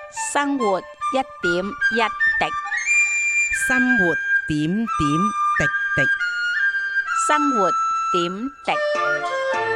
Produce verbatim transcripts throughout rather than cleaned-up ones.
生活一點一滴， 生活點點滴滴。 生活點滴。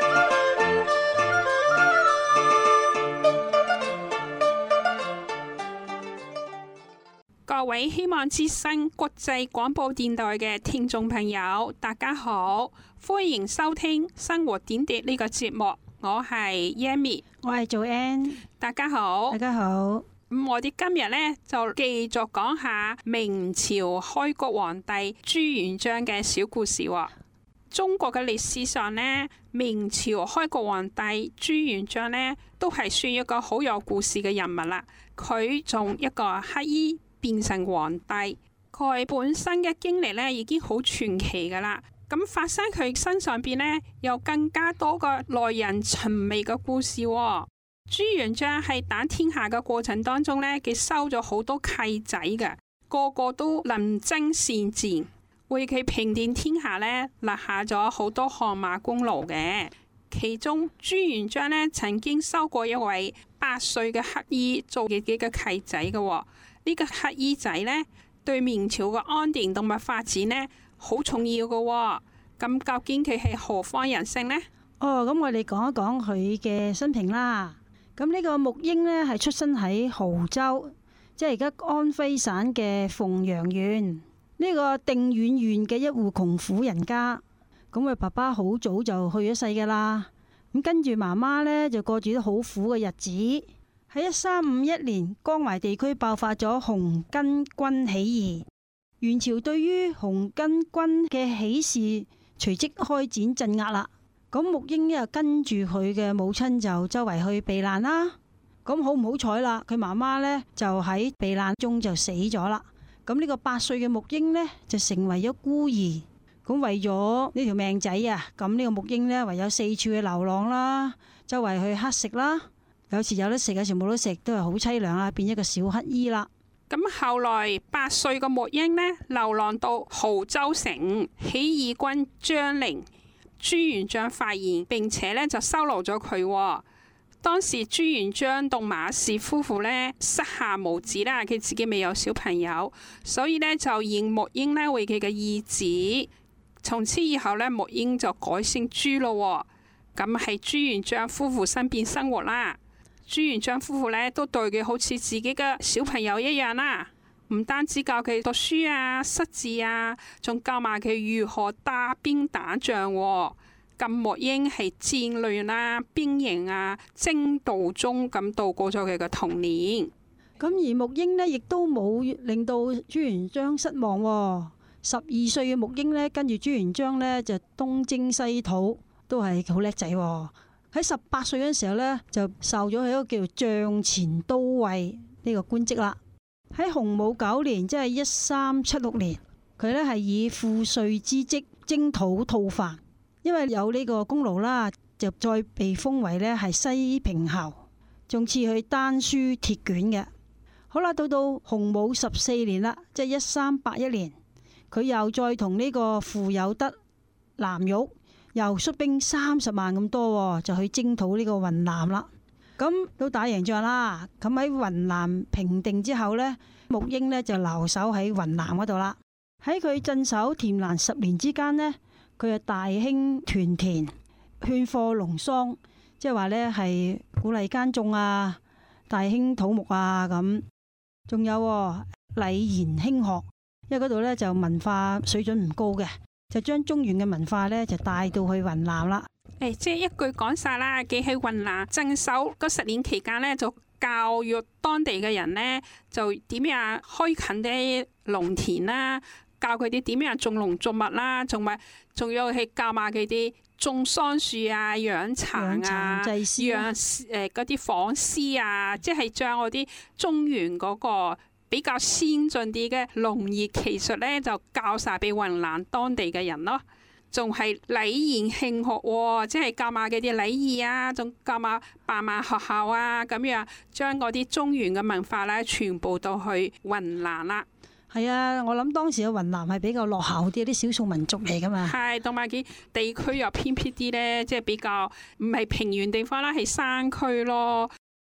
各位希望之聲國際廣播電台嘅聽眾朋友，大家好，歡迎收聽生活點滴呢個節目。我係 Yami， 我係做 Ann， 大家好， 大家好。 咁我哋今日呢，就繼續講下明朝開國皇帝朱元璋嘅小故事。中國嘅歷史上呢，明朝開國皇帝朱元璋呢，都係算一個好有故事嘅人物啦。佢從一個乞衣變成皇帝，佢本身嘅經歷呢已經好傳奇噶啦。咁發生佢身上邊呢，有更加多個耐人尋味嘅故事。朱元璋喺打天下嘅過程當中呢，佢收咗好多契仔嘅，個個都能征善戰，為佢平定天下呢，立下咗好多汗馬功勞嘅。其中朱元璋呢，曾經收過一位八歲嘅乞衣做自己嘅契仔嘅。呢個乞衣仔呢，對明朝嘅安定同埋發展呢，好重要嘅。咁究竟佢係何方人姓呢？ 哦，咁我哋講一講佢嘅生平啦。咁呢個沐英呢，係出生喺亳州，即係而家安徽省嘅鳳陽縣呢個定遠縣嘅一戶窮苦人家。咁佢爸爸好早就去咗世噶啦。咁跟住媽媽呢，就過住啲好苦嘅日子。喺一三五一年，江淮地區爆發咗紅巾軍起義。元朝對於紅巾軍嘅起事，隨即開展鎮壓啦。咁沐英又跟住佢嘅母親就周圍去避難啦。咁好唔好彩啦？佢媽媽呢就喺避難中就死咗啦。咁呢個八歲嘅沐英呢，就成為咗孤兒。咁為咗呢條命仔啊，咁呢個沐英呢，唯有四處去流浪啦，周圍去乞食啦。有時有得食，有時冇得食，都係好淒涼啊！變一個小乞衣啦。 咁後來八歲嘅沐英呢，流浪到亳州城，起義軍將領，朱元璋發現，並且呢就收留咗佢。當時朱元璋同馬氏夫婦呢，膝下無子啦，佢自己未有小朋友，所以呢就認沐英呢為佢嘅義子。從此以後呢，沐英就改姓朱咯。咁喺朱元璋夫婦身邊生活啦。朱元璋夫婦咧都對佢好似自己嘅小朋友一樣啦，唔單止教佢讀書啊、識字啊，仲教埋佢如何帶兵打仗。咁沐英係戰亂啊、兵營啊、征途中咁度過咗佢嘅童年。 咁而沐英呢，亦都冇令到朱元璋失望。十二歲嘅沐英呢，跟住朱元璋呢，就東征西討，都係好叻仔。喺十八歲嗰陣時候呢，就受咗佢一個叫做帳前都尉呢個官職啦。喺洪武九年，即係一三七六年，佢呢係以賦稅之職征討吐蕃，因為有呢個功勞啦，就再被封為呢係西平侯，仲賜佢丹書鐵卷嘅。好啦，到到洪武十四年啦，即係一三八一年，佢又再同呢個傅有德、藍玉。又率兵三十萬咁多，就去征討呢個雲南啦。咁都打贏仗啦。咁喺雲南平定之後呢，沐英呢就留守喺雲南嗰度啦。喺佢鎮守田蘭十年之間呢，佢就大興屯田，勸課農桑，即係話呢係鼓勵耕種啊，大興土木啊咁。仲有禮賢興學，因為嗰度呢就文化水準唔高嘅。就將中原嘅文化咧，就帶到去雲南啦。 誒，即係一句講晒啦。佢喺雲南鎮守嗰十年期間咧，就教育當地嘅人咧，就點樣開墾啲農田啦，教佢哋點樣種農作物啦，仲埋仲有係教埋佢哋種桑樹啊、養蠶啊、 祭祀啊、 養誒嗰啲紡絲啊，即係將嗰啲中原嗰個比較先進啲嘅農業技術咧，就教晒俾雲南當地嘅人咯。仲係禮賢興學喎，即係教埋嗰啲禮儀啊，仲教埋辦埋學校啊，咁樣將嗰啲中原嘅文化咧，全部都去雲南啦。 係啊，我諗當時嘅雲南係比較落後啲，啲少數民族嚟噶嘛。 係，同埋佢地區又偏僻啲咧，即係比較唔係平原地方啦，係山區咯。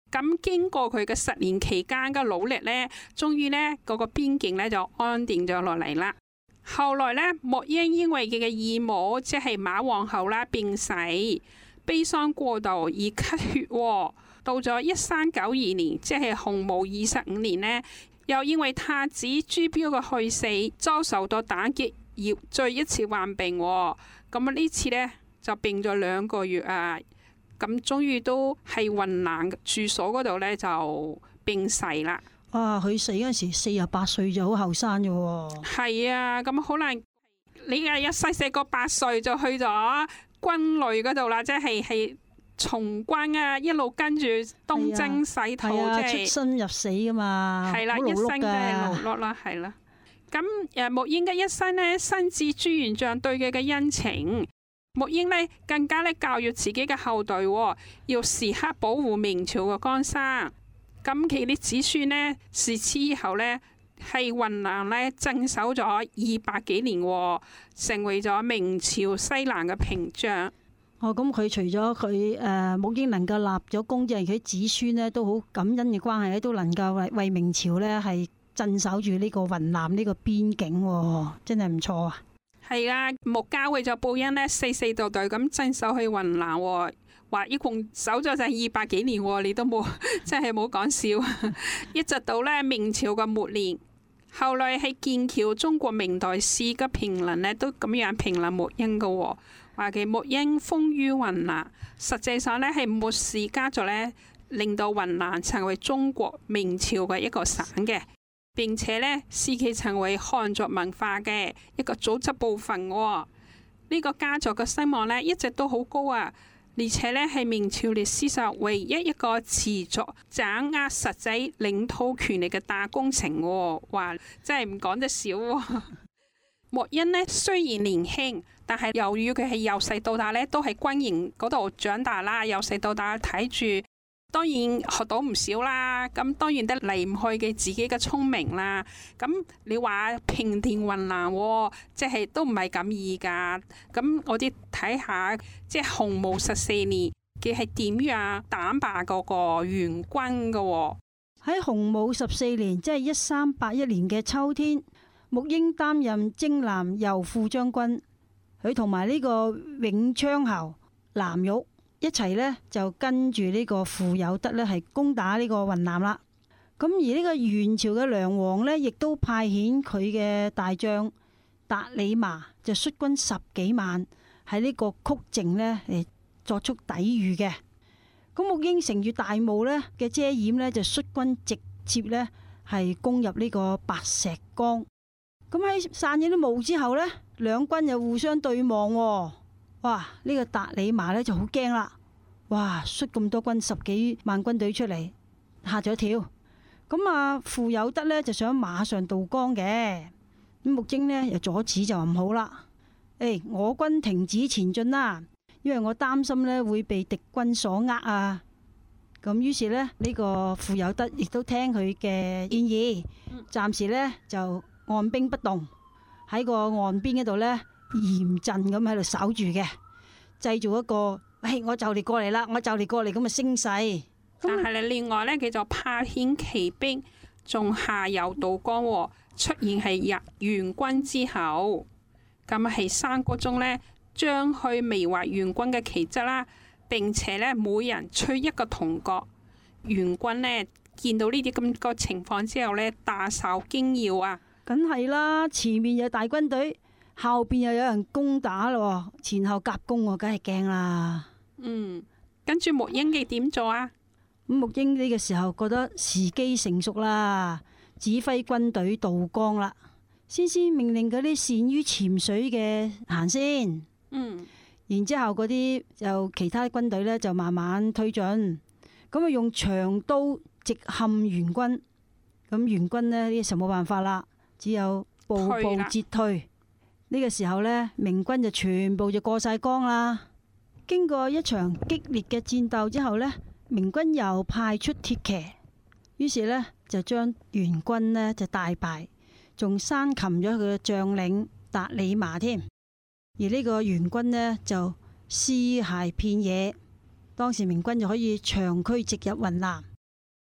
咁經過佢嘅十年期間嘅努力呢，終於呢嗰個邊境呢就安定咗落嚟啦。後來呢，莫英因為佢嘅義母即係馬皇后啦病逝，悲傷過度而咳血。到咗一三九二年，即係洪武二十五年呢，又因為太子朱標嘅去世，遭受到打擊，要再一次患病。咁啊呢次呢，就病咗兩個月啊。咁終於都係雲南住所嗰度呢，就病逝啦。 哇！佢死嗰時四十八歲就好後生嘅喎。係啊，咁可能你啊一細細個八歲就去咗軍旅嗰度啦，即係係從軍啊，一路跟住東征西討， 啊、 即係出生入死噶嘛。 係啦、啊，一生都係勞碌啦，係啦。咁誒，莫英嘅一生呢，深知朱元璋對佢嘅恩情。莫英呢更加咧教育自己嘅後代，要時刻保護明朝嘅江山。咁佢啲子孫呢，自此以後呢，係雲南咧鎮守咗二百幾年，成為咗明朝西南嘅屏障。 哦，咁佢除咗佢誒莫英能夠立咗功之外，佢子孫呢都好感恩嘅關係咧，都能夠為為明朝呢係鎮守住呢個雲南呢個邊境，真係唔錯啊！ 係啊，莫家為咗報恩呢，世世代代咁鎮守去雲南，話一共守咗就二百幾年，你都冇真係冇講笑。一直到呢明朝嘅末年，後來係劍橋中國明代史嘅評論呢，都咁樣評論莫英嘅，話其莫英豐於雲南，實際上呢係莫氏家族呢，令到雲南成為中國明朝嘅一個省嘅。並且呢，使其成為漢族文化嘅一個組織部分。呢、這個家族嘅聲望呢，一直都好高啊！而且呢，係明朝歷史上唯一一個持續掌握實際領土權力嘅大工程。哇，真係唔講得少。莫英呢，雖然年輕，但係由於佢係由細到大呢，都係軍營嗰度長大啦，由細到大睇住。當然學到唔少啦，咁當然都離唔開嘅自己嘅聰明啦。咁你話平定雲南，即係都唔係咁易噶。咁我哋睇下，即係洪武十四年佢係點樣打敗嗰個元軍噶？ 喺洪武十四年，即係一三八一年嘅秋天，莫英擔任征南右副將軍，佢同埋呢個永昌侯藍玉一齊呢，就跟住呢個傅有德呢，係攻打呢個雲南啦。咁而呢個元朝嘅梁王呢，亦都派遣佢嘅大將達里麻就率軍十幾萬喺呢個曲靖呢嚟作出抵禦嘅。咁莫英乘住大霧呢嘅遮掩呢，就率軍直接呢係攻入呢個白石江。咁喺散咗啲霧之後呢，兩軍又互相對望喎。哇！呢、這個達里麻呢就好驚啦！哇，率咁多軍十幾萬軍隊出嚟，嚇咗一跳。咁啊，傅有德呢就想馬上渡江嘅，咁穆英呢又阻止就話唔好啦。誒、哎，我軍停止前進啦，因為我擔心呢會被敵軍所呃啊。咁於是呢，呢、這個傅有德亦都聽佢嘅建議，暫時呢就按兵不動喺個岸邊嗰度呢。嚴陣咁喺度守住嘅，製造一個，喂，我就嚟過嚟啦，我就嚟過嚟咁嘅聲勢。 但係另外呢，佢就派遣騎兵仲下游渡江，出現係入元軍之後，咁係三個鐘呢，將去描畫元軍嘅旗幟啦，並且呢，每人吹一個銅角。元軍呢，見到呢啲咁個情況之後呢，大受驚擾啊！ 梗係啦，前面有大軍隊。後邊又有人攻打咯，前後夾攻，我梗係驚啦。 嗯，跟住莫英嘅點做啊？ 咁莫英呢個時候覺得時機成熟啦，指揮軍隊渡江啦，先先命令嗰啲善於潛水嘅行先。嗯，然之後嗰啲就其他軍隊呢，就慢慢推進，咁啊用長刀直陷元軍。咁元軍呢，呢個時候冇辦法啦，只有步步折退。呢個時候呢，明軍就全部就過晒江啦。經過一場激烈嘅戰鬥之後呢，明軍又派出鐵騎，於是呢，就將元軍呢就大敗，仲生擒咗佢嘅將領達里麻添。而呢個元軍呢，就屍骸遍野，當時明軍就可以長驅直入雲南。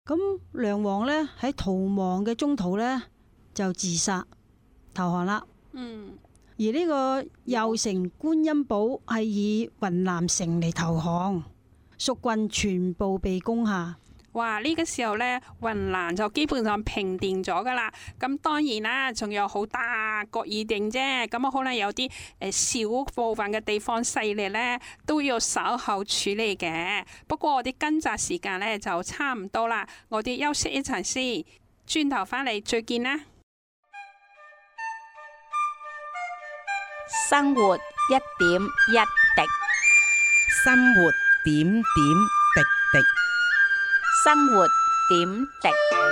咁梁王呢，喺逃亡嘅中途呢，就自殺投降啦。 嗯， 而呢個右城觀音堡係以雲南城嚟投降，蜀郡全部被攻下。 哇！呢、這個時候呢，雲南就基本上平定咗噶啦。咁當然啦，仲有好大各異定啫。咁可能有啲誒小部分嘅地方勢力呢，都要稍後處理嘅。不過我哋今集時間呢，就差唔多啦，我哋休息一陣先，轉頭返嚟再見啦。 生活一點一滴， 生活點點滴滴。 生活點滴。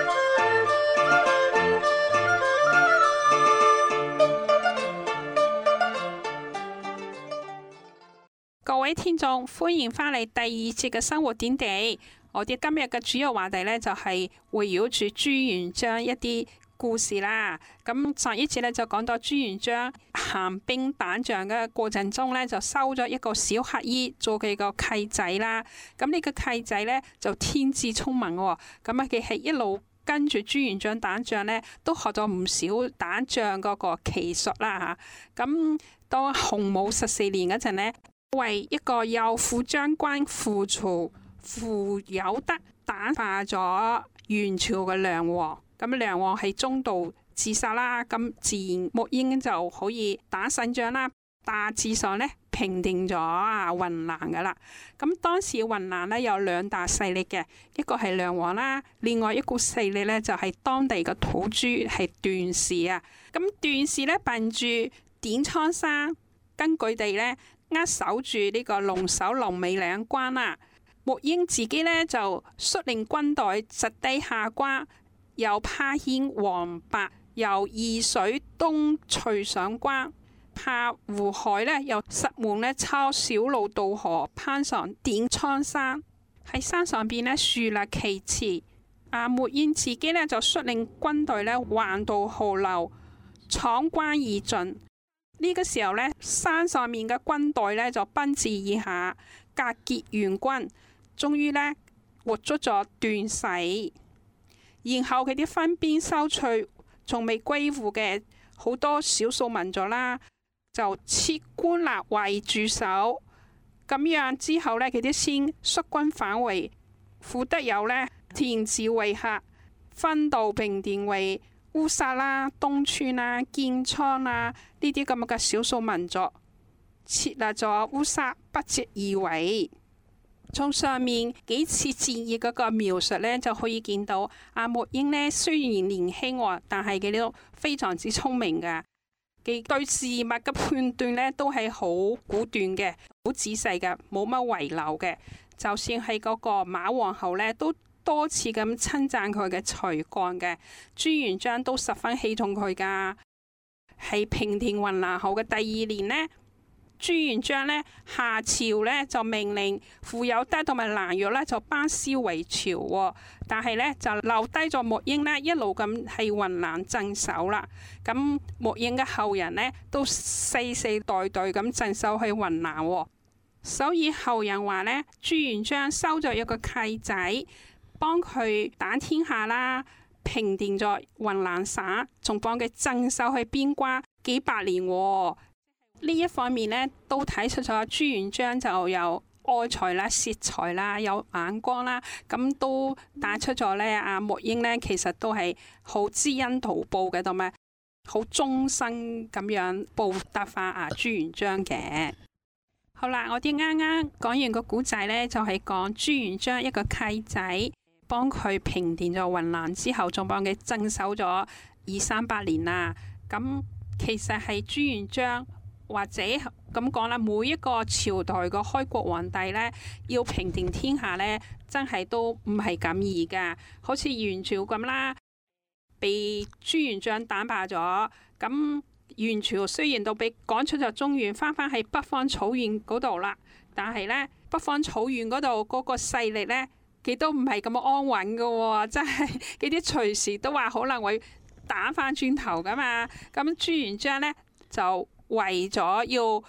各位聽眾，歡迎返嚟第二節嘅生活點滴。我哋今日嘅主要話題呢，就係圍繞住朱元璋一啲故事啦。咁上一次咧就講到朱元璋行兵打仗嘅過程中咧，就收咗一個小乞兒做佢個契仔啦。咁呢個契仔咧就天資聰明喎。咁啊，佢係一路跟住朱元璋打仗咧，都學咗唔少打仗嗰個奇術啦嚇。咁當洪武十四年嗰陣咧，為一個右副將軍傅曹傅有德打敗咗元朝嘅梁王。咁梁王係中途自殺啦，咁自然沐英就可以打勝仗啦，大致上咧平定咗啊雲南噶啦。咁當時雲南咧有兩大勢力嘅，一個係梁王啦，另外一個勢力咧就係當地嘅土著係段氏啊。咁段氏咧憑住點蒼山，跟佢哋咧扼守住呢個龍首龍尾兩關啦。沐英自己咧就率領軍隊實地下關。又派遣王伯由易水東隨上關，派胡海呢由石門呢抄小路渡河，攀上點蒼山，喺山上邊呢樹立旗幟。啊，沐英自己呢就率領軍隊呢橫渡河流，闖關而進。呢、這個時候呢，山上面嘅軍隊呢就奔至以下，隔結援軍，終於呢活捉咗段氏。然後佢啲分邊收取仲未歸附嘅好多少數民族啦，就設官立為駐守。咁樣之後呢，佢啲先率軍返回，傅德友呢填字為客，分道平定為烏薩啦、東川啦、建倉啦呢啲咁嘅少數民族，設立咗烏薩北直二圍。從上面幾次戰役嗰個描述呢，就可以見到阿沐英呢雖然年輕，但係佢都非常之聰明嘅。佢對事物嘅判斷呢，都係好果斷嘅，好仔細嘅，冇乜遺漏嘅。就算係嗰個馬皇后呢，都多次咁稱讚佢嘅才幹嘅。朱元璋都十分器重佢噶。喺平定雲南後嘅第二年呢，朱元璋呢下詔呢就命令傅有德同埋蘭若呢就班師回朝，但係呢就留低咗沐英呢一路咁喺雲南鎮守啦。咁沐英嘅後人呢都世世代代咁鎮守喺雲南，所以後人話呢，朱元璋收咗一個契仔，幫佢打天下啦，平定咗雲南省，仲幫佢鎮守喺邊關幾百年。呢一方面呢，都睇出咗朱元璋就有愛才啦、惜才啦、有眼光啦，咁都帶出咗呢阿沐英呢，其實都係好知恩圖報嘅，同埋好終身咁樣報答翻阿朱元璋嘅。好啦，我哋啱啱講完個古仔呢，就係講朱元璋一個契仔幫佢平定咗雲南之後，仲幫佢鎮守咗二三百年啦。咁其實係朱元璋。或者咁講啦，每一個朝代個開國皇帝呢，要平定天下呢，真係都唔係咁易噶。好似元朝咁啦，被朱元璋打敗咗，咁元朝雖然都被趕出咗中原，翻返喺北方草原嗰度啦，但係呢，北方草原嗰度嗰個勢力呢，佢都唔係咁安穩噶喎，真係佢啲隨時都話可能會打翻轉頭噶嘛。咁朱元璋呢，就為咗要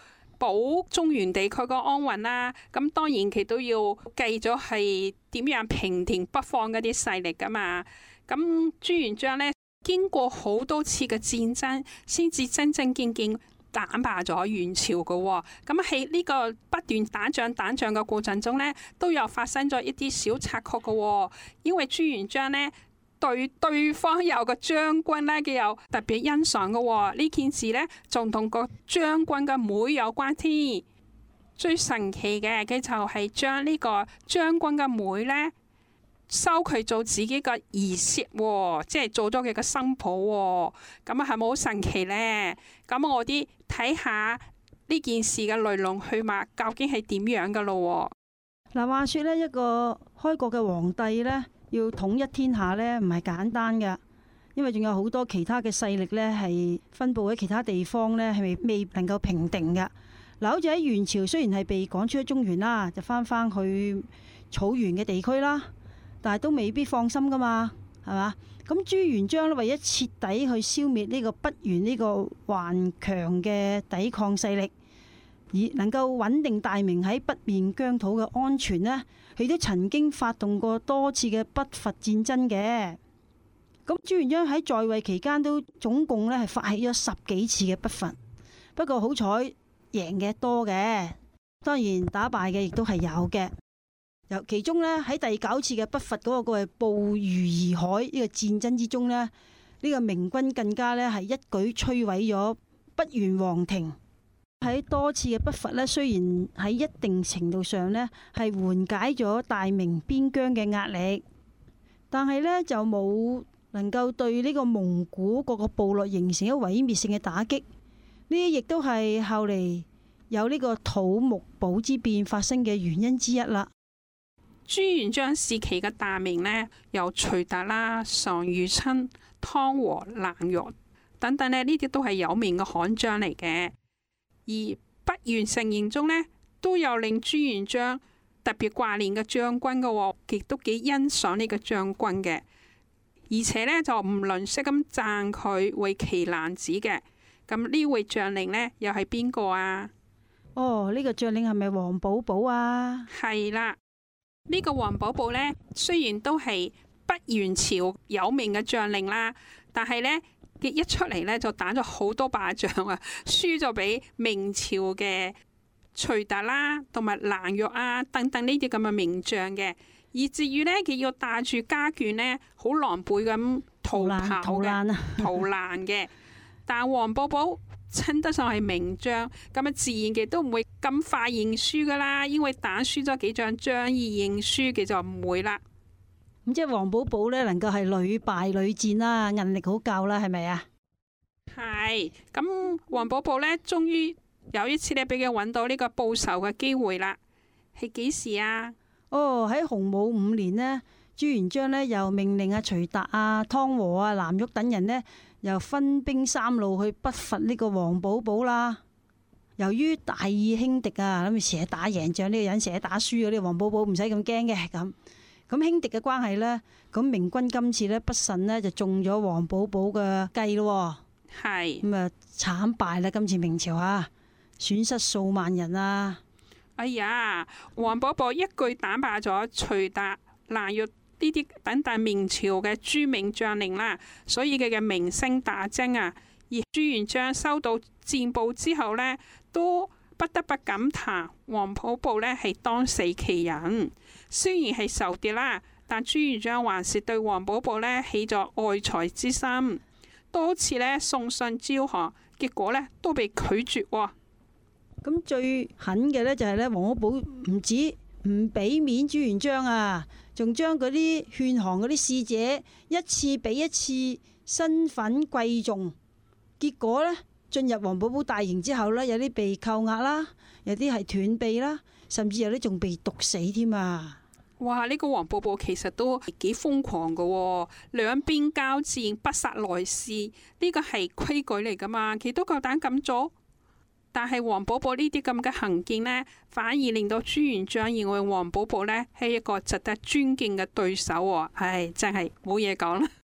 保中原地區個安穩啦。咁當然佢都要計咗係點樣平定北方嗰啲勢力噶嘛。咁朱元璋呢，經過好多次嘅戰爭，先至真正正經打敗咗元朝嘅。咁喺呢個不斷打仗打仗嘅過程中呢，都有發生咗一啲小插曲嘅。因為朱元璋呢，對對方有個將軍呢，佢有特別欣賞嘅。呢件事呢，仲同個將軍嘅妹有關添。最神奇嘅，佢就係將呢個將軍嘅妹呢，收佢做自己嘅兒媳，即係做咗佢嘅新抱。咁啊，係咪好神奇呢？咁我啲睇下呢件事嘅來龍去脈究竟係點樣噶咯？ 嗱，話說呢，一個開國嘅皇帝呢，要統一天下呢，唔係簡單嘅，因為仲有好多其他嘅勢力呢，係分佈喺其他地方呢，係未未能夠平定嘅。嗱，好似喺元朝，雖然係被趕出咗中原啦，就翻返去草原嘅地區啦，但係都未必放心噶嘛，係嘛？咁朱元璋呢，為咗徹底去消滅呢個北元呢個頑強嘅抵抗勢力，而能夠穩定大明喺北面疆土嘅安全呢，佢都曾經發動過多次嘅北伐戰爭嘅。咁朱元璋喺在位期間都總共呢係發起咗十幾次嘅北伐，不過好彩贏嘅多嘅，當然打敗嘅亦都係有嘅。由其中呢，喺第九次嘅北伐嗰個嘅捕魚兒海呢個戰爭之中呢，呢個明軍更加呢係一舉摧毀咗北元皇庭。喺多次嘅北伐呢，雖然喺一定程度上呢係緩解咗大明邊疆嘅壓力，但係呢就冇能夠對呢個蒙古各個部落形成一毀滅性嘅打擊。呢啲亦都係後嚟有呢個土木堡之變發生嘅原因之一啦。 朱元璋時期嘅大明呢，有徐達啦、常遇春、湯和、蘭若等等呢，呢啲都係有名嘅悍將嚟嘅。而北元成形中呢，都有令朱元璋特別掛念嘅將軍嘅，亦都幾欣賞呢個將軍嘅，而且呢，就唔吝嗇咁讚佢為奇男子嘅。咁呢位將領呢，又係邊個啊？ 哦，呢、這個將領係咪黃寶寶啊？ 係啦。呢個黃寶寶呢，雖然都係北元朝有名嘅將領啦，但係呢，佢一出嚟呢，就打咗好多敗仗啊，輸咗俾明朝嘅徐達啦，同埋蘭若啊等等呢啲咁嘅名將嘅，以至於呢，佢要帶住家眷呢，好狼狽咁逃跑逃難啊， 逃難嘅。但黃寶寶稱得上係名將，咁啊自然嘅都唔會咁快認輸噶啦，因為打輸咗幾仗仗而認輸嘅就唔會啦。 咁即係黃寶寶呢，能夠係屢敗屢戰啦，韌力好夠啦，係咪啊？ 係。咁黃寶寶呢，終於有一次呢，俾佢揾到呢個報仇嘅機會啦。係幾時啊？哦， 喺洪武五年呢，朱元璋呢又命令阿徐達啊、湯和啊、藍玉等人呢，又分兵三路去北伐呢個黃寶寶啦。由於大意輕敵啊，諗住成日打贏仗，呢個人成日打輸嗰啲黃寶寶唔使咁驚嘅咁。咁輕敵嘅關係呢，咁明軍今次呢，不慎呢就中咗黃寶寶嘅計咯。 係。 咁啊慘敗啦！今次明朝啊，損失數萬人啊！ 哎呀，黃寶寶一舉打敗咗徐達、蘭若呢啲等等明朝嘅著名將領啦，所以佢嘅名聲大增啊！而朱元璋收到戰報之後呢，都不得不感嘆黃寶寶呢係當死奇人。雖然係仇敵啦，但朱元璋還是對黃寶寶呢起咗愛才之心，多次呢送信招降，結果呢都被拒絕喎。 咁最狠嘅呢，就係呢，黃寶寶唔止唔俾面朱元璋啊，仲將嗰啲勸降嗰啲使者一次比一次身份貴重，結果呢，進入黃寶寶大營之後呢，有啲被扣押啦，有啲係斷臂啦，甚至有啲仲被毒死添啊！ 哇！呢個黃寶寶其實都幾瘋狂噶喎，兩邊交戰不殺來使，呢個係規矩嚟噶嘛，佢都夠膽咁做。但係黃寶寶呢啲咁嘅行徑呢，反而令到朱元璋認為黃寶寶呢係一個值得尊敬嘅對手喎。唉，真係冇嘢講啦。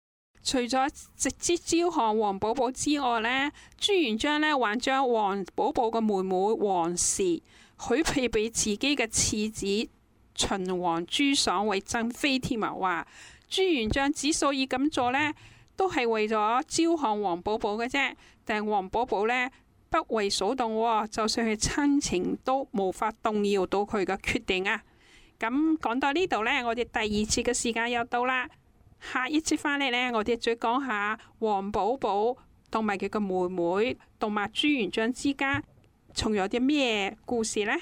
除咗直接招降王寶寶之外呢，朱元璋呢還將王寶寶嘅妹妹王氏許配俾自己嘅次子秦王朱爽為正妃添啊！話朱元璋之所以咁做呢，都係為咗招降王寶寶嘅啫。但王寶寶呢，不為所動，就算係親情都無法動搖到佢嘅決定啊！咁講到呢度呢，我哋第二節嘅時間又到啦。下一節翻嚟呢，我哋再講下王寶寶同埋佢嘅妹妹同埋朱元璋之間，仲有啲咩故事呢？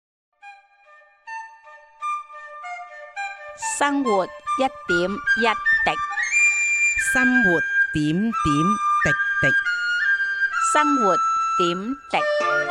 生活一點一滴， 生活點點滴滴， 生活點滴。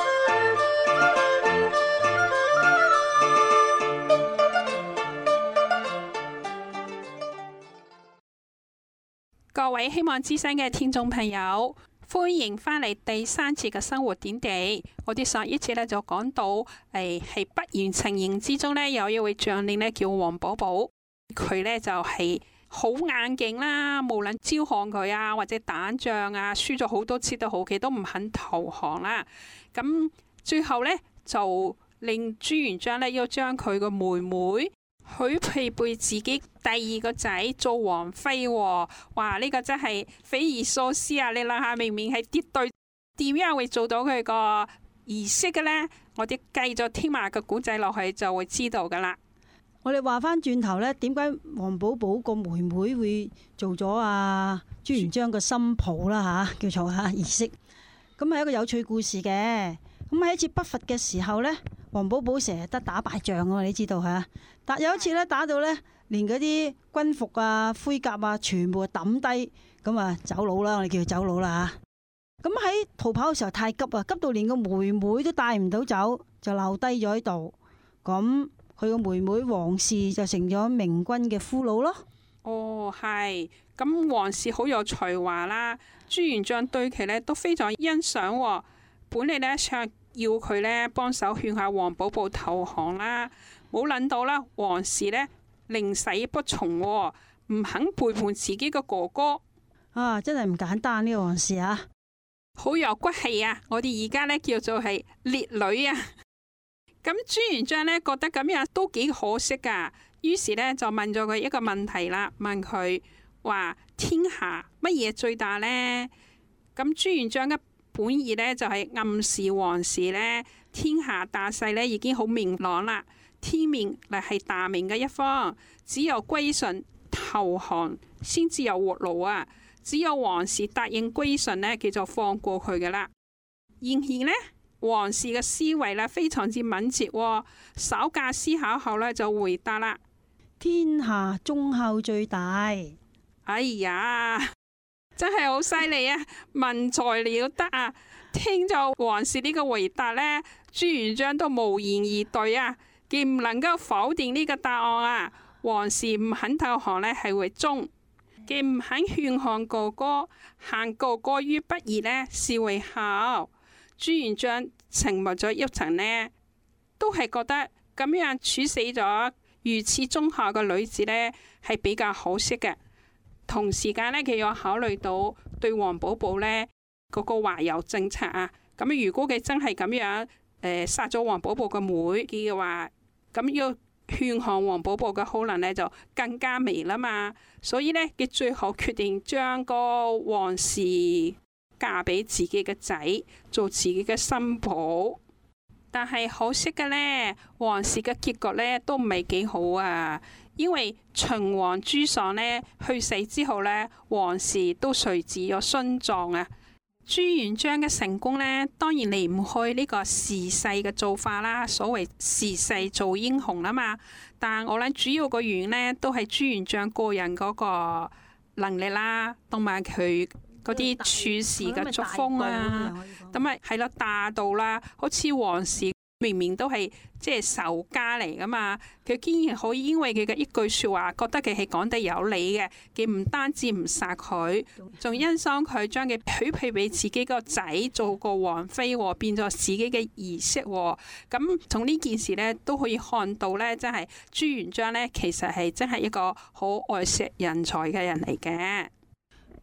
各位希望之聲嘅聽眾朋友，歡迎翻嚟第三節嘅生活點滴。我哋上一次咧就講到，誒係不願情形之中呢，有一位將領呢叫王寶寶，佢呢就係好硬勁啦，無論招降佢啊或者打仗啊，輸咗好多次都好，佢都唔肯投降啦。咁最後呢，就令朱元璋呢要將佢個妹妹許配俾自己第二個仔做王妃。哇！呢個真係匪夷所思啊！你諗下，明明係敵對，點樣會做到佢個儀式嘅呢？我哋繼續聽埋個古仔落去就會知道噶啦。 我哋話翻轉頭呢，點解王寶寶個妹妹會做咗啊朱元璋個新抱啦吓，叫做吓儀式？咁係一個有趣故事嘅。咁喺一次北伐嘅時候呢，王寶寶成日得打敗仗啊，你知道吓。但有一次咧，打到咧，連嗰啲軍服啊、盔甲啊，全部抌低，咁啊走佬啦，我哋叫佢走佬啦吓。咁喺逃跑嘅時候太急啊，急到連個妹妹都帶唔到走，就留低咗喺度。咁佢個妹妹王氏就成咗明軍嘅俘虜咯。 哦，係。咁王氏好有才華啦，朱元璋對佢咧都非常欣賞。本嚟咧想要佢咧幫手勸下王寶寶投降啦。冇諗到啦，王氏呢，寧死不從，唔肯背叛自己嘅哥哥。 啊，真係唔簡單呢個王氏啊， 好有骨氣啊！我哋而家呢叫做係烈女啊。咁朱元璋呢覺得咁樣都幾可惜噶，於是呢就問咗佢一個問題啦，問佢話天下乜嘢最大呢？咁朱元璋嘅本意呢，就係暗示王氏呢，天下大勢呢已經好明朗啦。天命嚟係大明嘅一方，只有歸順投降先至有活路啊！只有王氏答應歸順呢，佢就放過佢噶啦。然而呢，王氏嘅思維呢非常之敏捷，稍加思考後呢，就回答啦： 天下忠孝最大。 哎呀，真係好犀利啊！文才了得啊！聽咗王氏呢個回答呢，朱元璋都無言以對啊！既唔能夠否定呢個答案啊，王氏唔肯投降呢係為忠，既唔肯勸降哥哥，陷哥哥於不義呢是為孝。朱元璋沉默咗一陣呢，都係覺得咁樣處死咗如此忠孝嘅女子呢係比較可惜嘅。同時間呢，佢有考慮到對王寶寶呢嗰個懷柔政策啊，咁如果佢真係咁樣誒、呃、殺咗王寶寶嘅妹嘅話，咁要勸降王寶寶嘅可能呢就更加微啦嘛，所以呢，佢最後決定將個王氏嫁俾自己嘅仔做自己嘅新抱。但係可惜嘅呢，王氏嘅結局呢都唔係幾好啊，因為秦王朱爽呢去世之後呢，王氏都隨之有殉葬啊。朱元璋嘅成功呢，當然離唔開呢個時勢嘅做法啦。所謂時勢做英雄啦嘛。但我諗主要個原因呢，都係朱元璋個人嗰個能力啦，同埋佢嗰啲處事嘅作風啊，咁啊係咯，大度啦，好似王氏明明都係即係仇家嚟噶嘛，佢竟然可以因為佢嘅一句說話，覺得佢係講得有理嘅，佢唔單止唔殺佢，仲欣賞佢將佢許配俾自己個仔做個王妃，變咗自己嘅儀式。咁從呢件事呢，都可以看到呢，真係朱元璋呢，其實係真係一個好愛惜人才嘅人嚟嘅。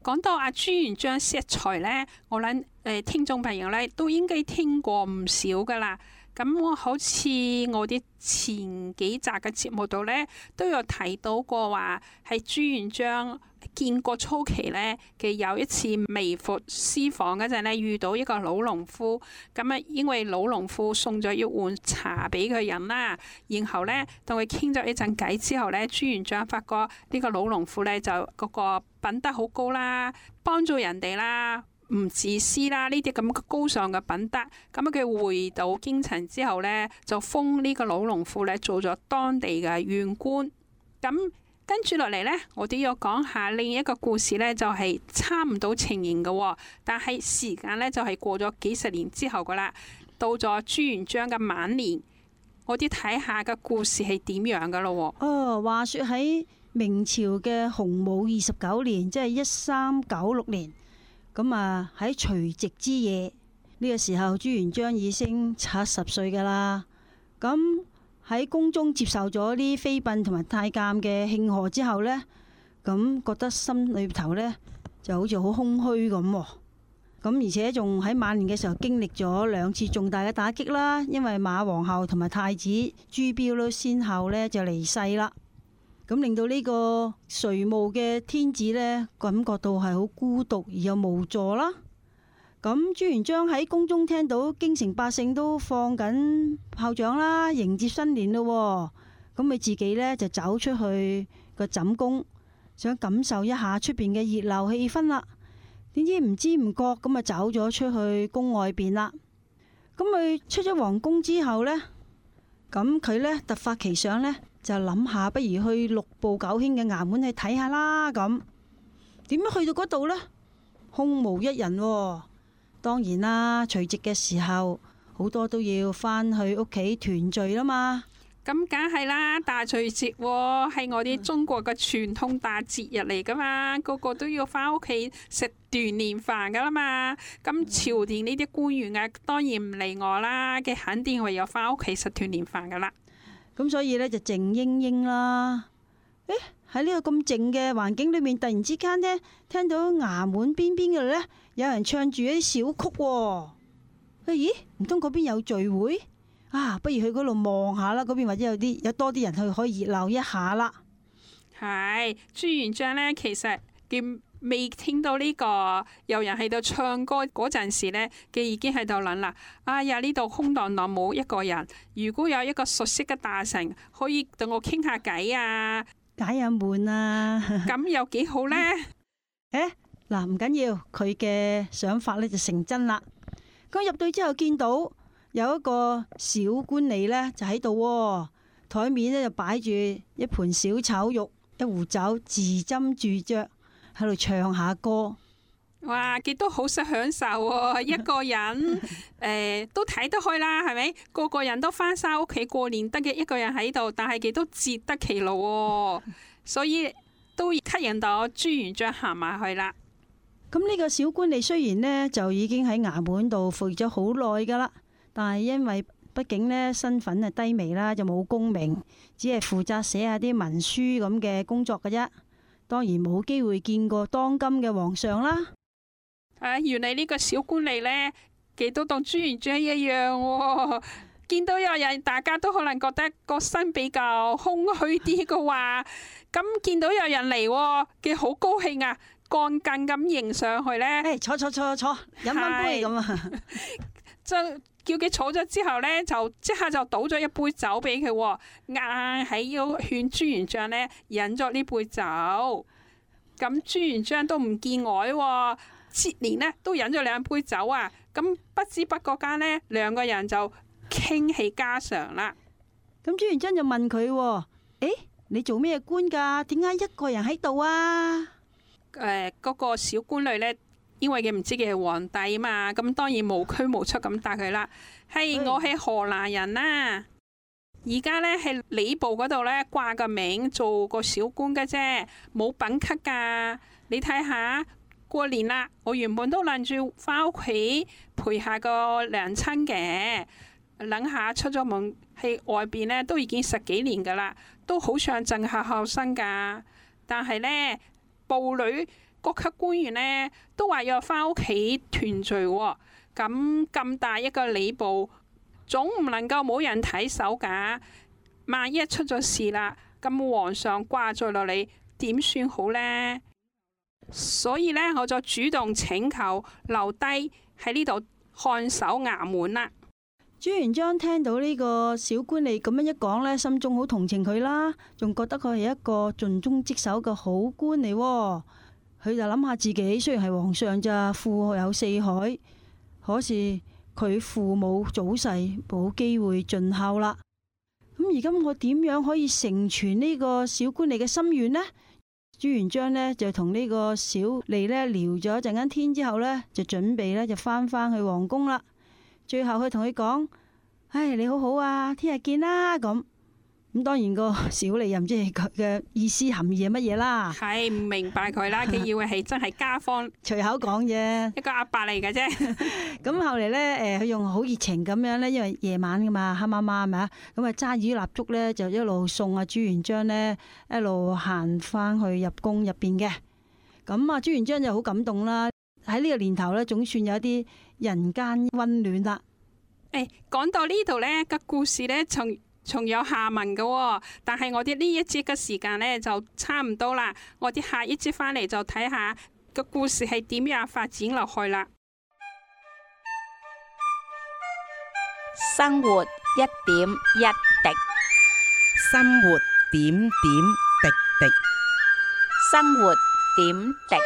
講到阿朱元璋食材呢，我諗誒聽眾朋友呢都應該聽過唔少噶啦。咁我好似我啲前幾集嘅節目度呢，都有提到過話，係朱元璋建國初期呢嘅有一次微服私訪嗰陣呢，遇到一個老農夫。咁啊，因為老農夫送咗一碗茶俾佢飲啦，然後呢，同佢傾咗一陣偈之後呢，朱元璋發覺呢個老農夫呢，就嗰個品德好高啦，幫助人哋啦，唔自私啦，呢啲咁嘅高尚嘅品德，咁佢回到京城之後呢，就封呢個老農夫呢做咗當地嘅縣官。咁跟住落嚟呢，我都要講下另一個故事呢，就係差唔多情形嘅，但係時間呢，就係過咗幾十年之後噶啦，到咗朱元璋嘅晚年，我哋睇下個故事係點樣噶咯。 哦，話說喺明朝嘅洪武二十九年，即係一三九六年。咁啊喺除夕之夜呢個時候，朱元璋已經七十歲噶啦。咁喺宮中接受咗啲妃嬪同埋太監嘅慶賀之後呢，咁覺得心裏頭呢就好似好空虛咁。咁而且仲喺晚年嘅時候經歷咗兩次重大嘅打擊啦，因為馬皇后同埋太子朱標都先後呢就離世啦。咁令到呢個垂暮嘅天子呢，感覺到係好孤獨而又無助啦。咁朱元璋喺宮中聽到京城百姓都放緊炮仗啦，迎接新年咯。咁佢自己呢，就走出去個枕宮，想感受一下出邊嘅熱鬧氣氛啦。點知唔知唔覺咁啊走咗出去宮外邊啦。咁佢出咗皇宮之後呢，咁佢呢，突發奇想呢，就諗下，不如去六部九卿嘅衙門去睇下啦。咁點樣去到嗰度呢？空無一人喎。當然啦，除夕嘅時候好多都要返去屋企團聚啦嘛。 咁梗係啦，大除夕喎，係我哋中國嘅傳統大節日嚟噶嘛，個個都要返屋企食團年飯噶啦嘛。咁朝廷呢啲官員啊，當然唔例外啦，佢肯定會有返屋企食團年飯噶啦。 咁所以呢，就靜英英啦。誒，喺呢個咁靜嘅環境裏面，突然之間呢，聽到衙門邊邊嗰度呢，有人唱住一啲小曲喎。咦，唔通嗰邊有聚會啊？不如去嗰度望下啦，嗰邊或者有啲有多啲人去，可以熱鬧一下啦。 係朱元璋呢，其實佢未聽到呢個有人喺度唱歌嗰陣時呢，佢已經喺度諗啦。哎呀，呢度空蕩蕩冇一個人，如果有一個熟悉嘅大臣可以同我傾下偈啊， 解下悶啊， 咁又幾好呢？ 誒，嗱，唔緊要，佢嘅想法呢就成真啦。咁入到之後見到有一個小官吏呢，就喺度，台面呢就擺住一盤小炒肉、一壺酒，自斟自酌喺度唱下歌。 哇，佢都好識享受喎！一個人誒、呃、都睇得開啦，係咪？個個人都翻晒屋企過年，得嘅一個人喺度，但係佢都自得其樂喎，所以都吸引到朱元璋行埋去啦。 咁呢個小官吏雖然呢就已經喺衙門度服咗好耐噶啦，但係因為畢竟呢身份係低微啦，就冇功名，只係負責寫下啲文書咁嘅工作嘅啫。當然冇機會見過當今嘅皇上啦。 啊，原來呢個小官吏呢，幾都同朱元璋一樣喎。見到有人，大家都可能覺得個身比較空虛啲嘅話，咁見到有人嚟，佢好高興啊，趕緊咁迎上去呢。 誒，坐坐坐坐，飲翻杯咁啊！ 就叫佢坐咗之後呢，就即刻就倒咗一杯酒俾佢，硬係要勸朱元璋呢飲咗呢杯酒。咁朱元璋都唔見外喎，接連呢都飲咗兩杯酒啊！咁不知不覺間呢，兩個人就傾起家常啦。 咁朱元璋就問佢：誒，你做咩官噶？點解一個人喺度啊？誒、 呃，嗰、那個小官吏呢，因為佢唔知佢係皇帝嘛，咁當然無拘無束咁答佢啦。係、hey, 我係河南人啦、啊，而家呢係禮部嗰度呢掛個名做個小官嘅啫，冇品級噶。你睇下過年啦，我原本都諗住翻屋企陪下個娘親嘅，諗下出咗門喺外邊呢都已經十幾年噶啦，都好想盡下後生噶。但係呢，步履各級官員呢都話要翻屋企團聚喎。咁咁大一個禮部，總唔能夠冇人睇守㗎。萬一出咗事啦，咁皇上掛咗落嚟，點算好呢？所以呢，我就主動請求留低喺呢度看守衙門啦。 朱元璋聽到呢個小官吏咁樣一講呢，心中好同情佢啦，仲覺得佢係一個盡忠職守嘅好官嚟。佢就諗下自己雖然係皇上咋，父有四海，可是佢父母早逝，冇機會盡孝啦。咁而家我點樣可以成全呢個小官吏嘅心願呢？朱元璋呢就同呢個小吏呢聊咗一陣間天之後呢，就準備呢就翻返去皇宮啦。最後佢同佢講：唉，你好好啊，聽日見啦。咁咁當然個小吏又唔知佢嘅意思含義係乜嘢啦。 係唔明白佢啦，佢以為係真係家訪， 隨口講啫， 一個阿伯嚟嘅啫。 咁後嚟呢，誒，佢用好熱情咁樣呢，因為夜晚噶嘛，黑媽媽係咪啊？咁啊揸住蠟燭呢，就一路送阿朱元璋呢，一路行翻去入宮入邊嘅。咁啊，朱元璋就好感動啦。喺呢個年頭呢，總算有啲人間溫暖啦。 誒，講到呢度呢，個故事呢，仲仲有下文嘅，但係我哋呢一節嘅時間呢，就差唔多啦。我哋下一節翻嚟就睇下個故事係點樣發展落去啦。 生活一點一滴， 生活點點滴滴， 生活點滴。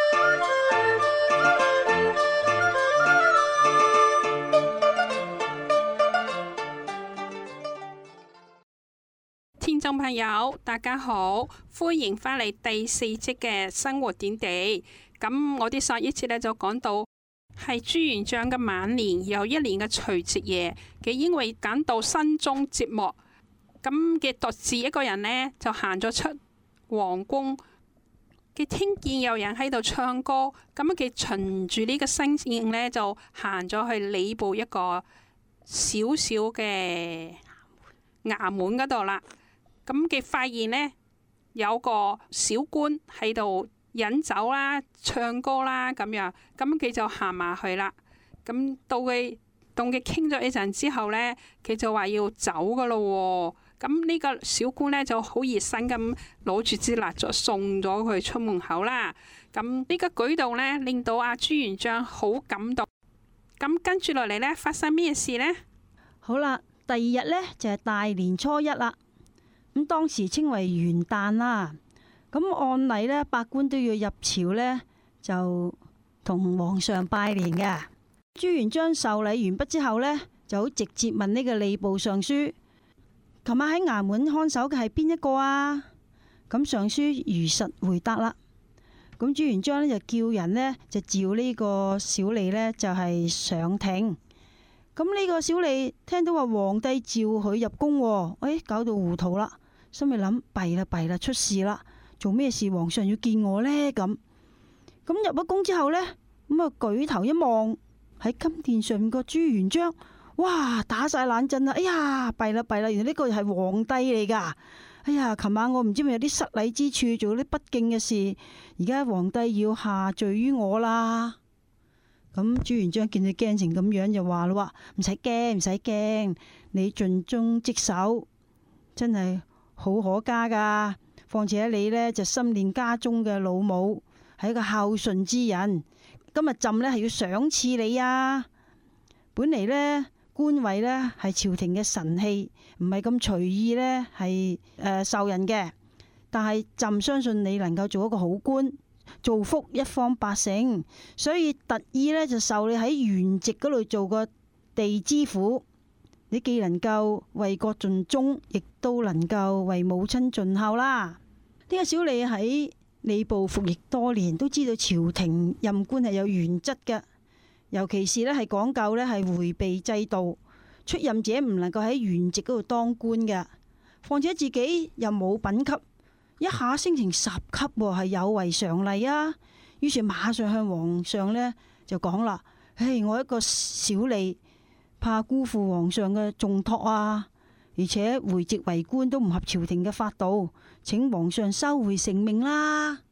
聽眾朋友，大家好，歡迎返嚟第四節嘅生活點滴。咁我哋上一節咧就講到係朱元璋嘅晚年，有一年嘅除夕夜，佢因為感到心中寂寞，咁嘅獨自一個人呢，就行咗出皇宮。佢聽見有人喺度唱歌，咁佢循住呢個聲音呢，就行咗去禮部一個小小嘅衙門嗰度啦。咁佢發現呢，有個小官喺度飲酒啦、唱歌啦咁樣，咁佢就行埋去啦。咁到佢同佢傾咗一陣之後呢，佢就話要走噶咯。咁呢個小官呢，就好熱心咁攞住支蠟燭送咗佢出門口啦。咁呢個舉動呢，令到阿朱元璋好感動。咁跟住落嚟呢，發生咩事呢？ 好啦，第二日呢，就係大年初一啦。咁當時稱為元旦啦。咁按例呢，百官都要入朝呢，就同皇上拜年嘅。朱元璋受禮完畢之後呢，就好直接問呢個吏部尚書：琴晚喺衙門看守嘅係邊一個啊？咁尚書如實回答啦。咁朱元璋呢，就叫人呢，就召呢個小吏呢，就係上庭。咁呢個小吏聽到話皇帝召佢入宮，誒，搞到糊塗啦，心裏諗：弊啦弊啦，出事啦！做咩事皇上要見我呢？咁咁入咗宮之後呢，咁啊舉頭一望，喺金殿上面個朱元璋，哇，打晒冷震啦！哎呀，弊啦弊啦，原來呢個係皇帝嚟噶！哎呀，琴晚我唔知咪有啲失禮之處，做啲不敬嘅事，而家皇帝要下罪於我啦！咁朱元璋見佢驚成咁樣，就話啦：話唔使驚，唔使驚，你盡忠職守，真係好可嘉噶。況且你呢，就心念家中嘅老母，係一個孝順之人。今日朕呢，係要賞賜你啊！本嚟呢，官位呢係朝廷嘅神器，唔係咁隨意呢係誒受人嘅。但係朕相信你能夠做一個好官，造福一方百姓，所以特意呢就受你喺原籍嗰度做個地知府。你既能夠為國盡忠，亦都能夠為母親盡孝啦。呢個小吏喺吏部服役多年，都知道朝廷任官係有原則嘅，尤其是呢係講究呢係迴避制度，出任者唔能夠喺原籍嗰度當官嘅。況且自己又冇品級，一下升成十級係有違常例啊。於是馬上向皇上呢就講啦：唉，我一個小吏，怕辜負皇上嘅重託啊！而且回籍為官都唔合朝廷嘅法度，請皇上收回成命啦。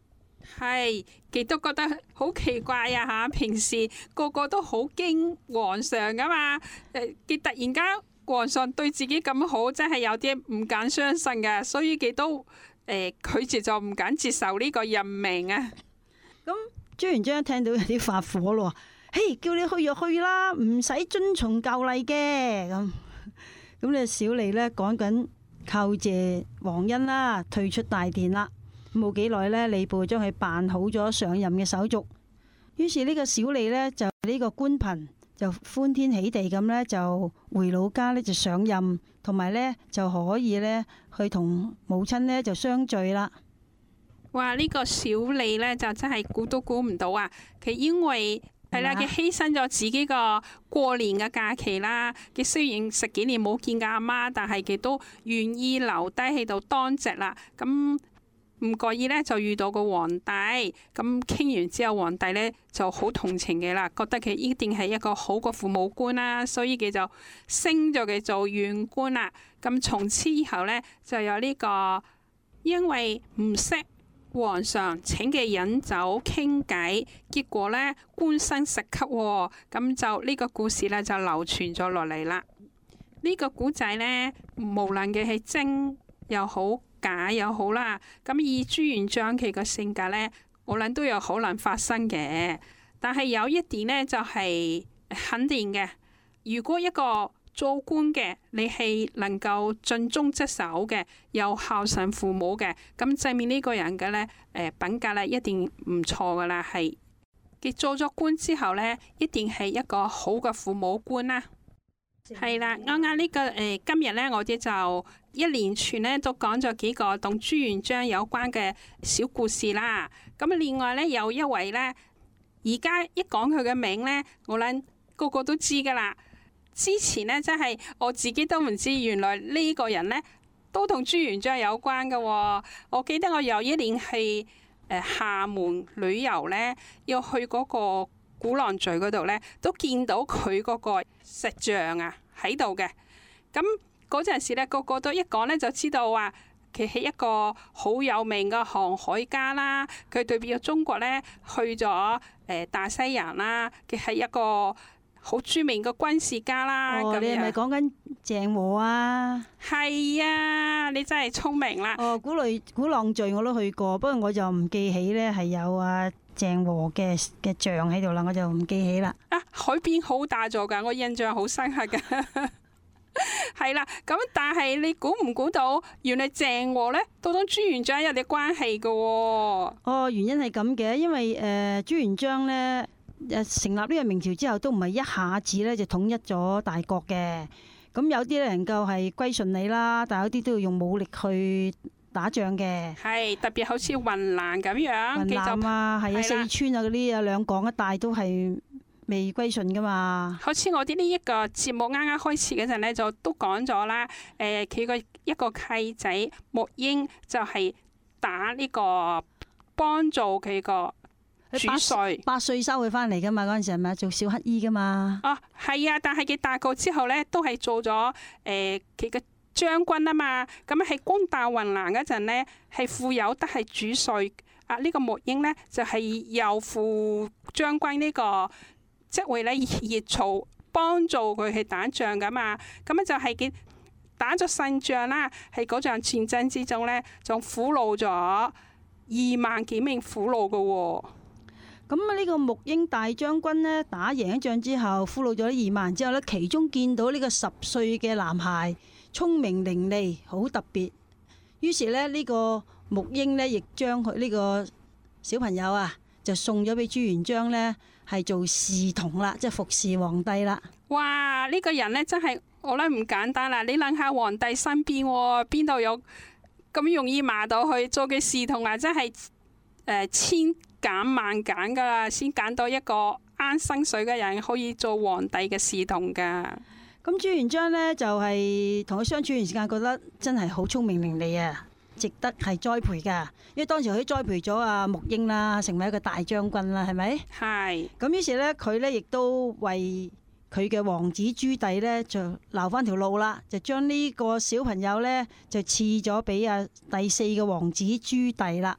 係，佢都覺得好奇怪啊嚇！平時個個都好驚皇上噶嘛，誒，佢突然間皇上對自己咁好，真係有啲唔敢相信嘅，所以佢都誒、呃、拒絕就唔敢接受呢個任命啊。 咁朱元璋聽到有啲發火咯，嘿，叫你去就去啦，唔使遵從舊例嘅咁。咁你小莉呢趕緊叩謝皇恩啦，退出大殿啦。冇幾耐呢，吏部將佢辦好咗上任嘅手續。於是呢個小莉呢，就呢個官憑就歡天喜地咁呢，就回老家呢，就上任，同埋呢，就可以呢，去同母親呢，就相聚啦。 哇！呢、這個小莉呢，就真係估都估唔到啊！佢因為係啦，佢犧牲咗自己個過年嘅假期啦。佢雖然十幾年冇見過阿媽，但係佢都願意留低喺度當值啦。咁唔覺意呢，就遇到個皇帝，咁傾完之後，皇帝呢就好同情嘅啦，覺得佢一定係一個好嘅父母官啦，所以佢就升咗佢做縣官啦。咁從此以後呢，就有呢、這個因為唔識皇上請嘅飲酒傾偈，結果呢官生食級，咁就呢個故事呢，就流傳咗落嚟啦。呢、這個古仔呢，無論嘅係真又好，假又好啦，咁以朱元璋佢個性格呢，我諗都有可能發生嘅。但係有一點呢，就係肯定嘅，如果一個做官嘅你係能夠盡忠職守嘅，又孝順父母嘅，咁證明呢個人嘅呢誒品格呢一定唔錯噶啦。係佢做咗官之後呢，一定係一個好嘅父母官啦。係啦，啱啱呢個誒、呃、今日呢，我哋就一連串呢都講咗幾個同朱元璋有關嘅小故事啦。咁另外呢，有一位呢，而家一講佢嘅名呢，我諗個個都知噶啦。之前呢，真係我自己都唔知，原來呢個人呢都同朱元璋有關噶。我記得我有一年去誒廈門旅遊呢，要去嗰個鼓浪嶼嗰度呢，都見到佢嗰個石像啊喺度嘅。咁嗰陣時呢，個個都一講呢，就知道話佢係一個好有名嘅航海家啦。佢代表中國呢去咗誒大西洋啦。佢係一個好著名嘅軍事家啦。 哦，你係咪講緊鄭和啊？ 係啊，你真係聰明啦。 哦，鼓類鼓浪嶼我都去過，不過我就唔記起呢係有啊鄭和嘅嘅像喺度啦，我就唔記起啦。 啊，海邊好大座噶，我印象好深刻噶。係啦，咁但係你估唔估到，原來鄭和呢都同朱元璋有啲關係噶？ 哦，原因係咁嘅，因為誒、呃、朱元璋呢誒成立呢個明朝之後，都唔係一下子呢就統一咗大國嘅。咁有啲能夠係歸順你啦，但係有啲都要用武力去打仗嘅。係特別好似雲南咁樣， 雲南啊，係啊，四川啊嗰啲啊，兩廣一帶都係未歸順噶嘛。 好似我哋呢一個節目啱啱開始嗰陣呢，就都講咗啦。誒、呃，佢個一個契仔穆英就係打呢個幫助佢個主帥， 八歲收佢翻嚟噶嘛，嗰陣時係咪做小乞衣噶嘛？ 哦，係啊，但係佢大個之後呢，都係做咗誒佢嘅將軍啊嘛。咁喺攻打雲南嗰陣呢，係傅有德係主帥啊。呢、這個穆英呢，就係由副將軍呢個職位呢，熱曹幫助佢去打仗噶嘛。咁啊就係佢打咗勝仗啦，喺嗰場戰爭之中呢，就俘虜咗二萬幾名俘虜噶喎。 咁啊，呢個穆英大將軍呢，打贏一仗之後，俘虜咗二萬之後呢，其中見到呢個十歲嘅男孩聰明伶俐，好特別。於是呢，呢個穆英呢，亦將佢呢個小朋友啊，就送咗俾朱元璋呢，係做侍童啦，即係服侍皇帝啦。 哇！呢個人呢，真係我諗唔簡單啦。你諗下皇帝身邊邊度有咁容易買到去做嘅侍童啊？真係誒千揀萬揀噶啦，先揀到一個啱心水嘅人可以做皇帝嘅侍童噶。 咁朱元璋呢，就係同佢相處完時間，覺得真係好聰明伶俐啊，值得係栽培噶。因為當時佢栽培咗阿穆英啦，成為一個大將軍啦，係咪？ 係。咁於是呢，佢呢亦都為佢嘅王子朱棣呢，就留翻條路啦，就將呢個小朋友呢，就賜咗俾阿第四個王子朱棣啦。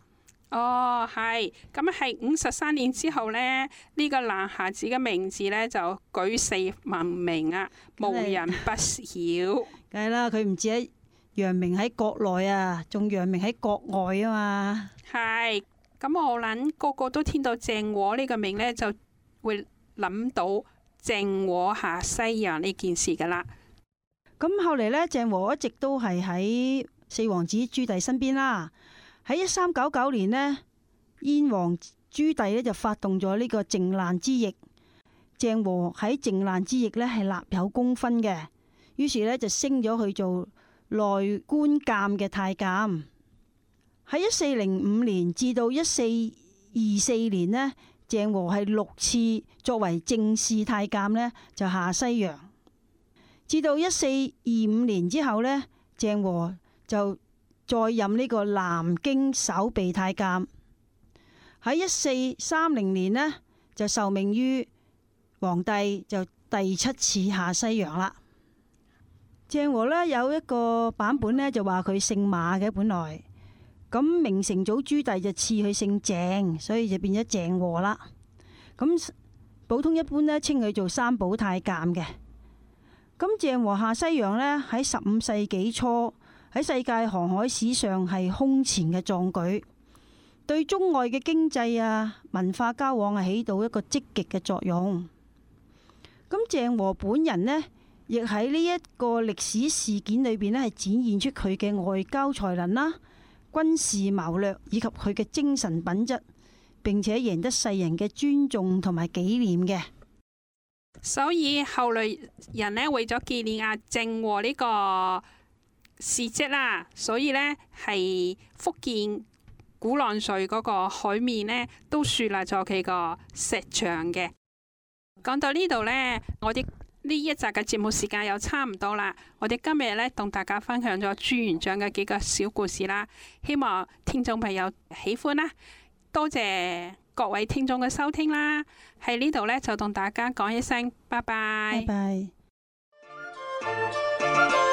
哦，係，咁係五十三年之後呢，呢、呢個男孩子嘅名字呢，就舉世聞名啊，無人不曉。 梗係啦，佢唔止喺揚名喺國內啊，仲揚名喺國外啊嘛。 係，咁我諗個個都聽到鄭和呢個名呢，就會諗到鄭和下西洋呢件事噶啦。 咁後嚟呢，鄭和一直都係喺四皇子朱棣身邊啦。喺一三九九年呢，燕王朱棣呢就發動咗呢個靖難之役，鄭和喺靖難之役呢係立有功勳嘅，於是呢就升咗去做內官監嘅太監。喺一四零五年至到一四二四年呢，鄭和係六次作為正式太監呢就下西洋，至到一四二五年之後呢，鄭和就再任呢個南京守備太監。喺一四三零年呢，就受命於皇帝，就第七次下西洋啦。鄭和呢有一個版本呢，就話佢姓馬嘅，本來咁明成祖朱棣就賜佢姓鄭，所以就變咗鄭和啦。咁普通一般呢稱佢做三寶太監嘅。咁鄭和下西洋呢，喺十五世紀初，喺世界航海史上係空前嘅壯舉，對中外嘅經濟啊、文化交往係起到一個積極嘅作用。咁鄭和本人呢，亦喺呢一個歷史事件裏邊呢，係展現出佢嘅外交才能啦、軍事謀略以及佢嘅精神品質，並且贏得世人嘅尊重同埋紀念嘅。 所以後來人呢，為咗紀念阿鄭和呢個事蹟啦，所以呢，係福建鼓浪嶼嗰個海面呢，都樹立咗佢個石像嘅。講到呢度呢，我哋呢一集嘅節目時間又差唔多啦。我哋今日呢，同大家分享咗朱元璋嘅幾個小故事啦，希望聽眾朋友喜歡啦。多謝各位聽眾嘅收聽啦，喺呢度呢，就同大家講一聲拜拜。 拜拜。